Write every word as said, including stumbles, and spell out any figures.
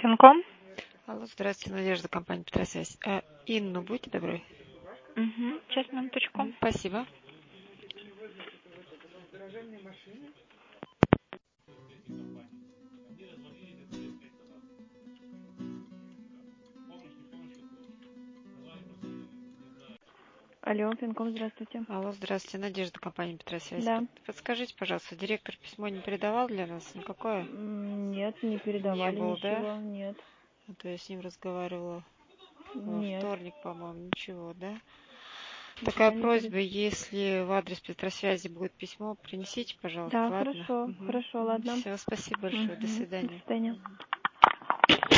Финком? Алло, здравствуйте, Надежда, компания Петросвязь. А, Инну, будьте добры. Угу. Сейчас, минуточку. Спасибо. Алло, Финком, здравствуйте. Алло, здравствуйте, Надежда, компания Петросвязь. Да. Подскажите, пожалуйста, директор письмо не передавал для нас никакое? М, Нет, не передавали Не было, ничего. да? Нет. А то я с ним разговаривала во Нет. вторник, по-моему, ничего, да? Ничего Такая не просьба, перед- если в адрес Петросвязи будет письмо, принесите, пожалуйста, Да, ладно? хорошо, Угу. хорошо, ладно. Все, спасибо большое, до Угу. До свидания. свидания.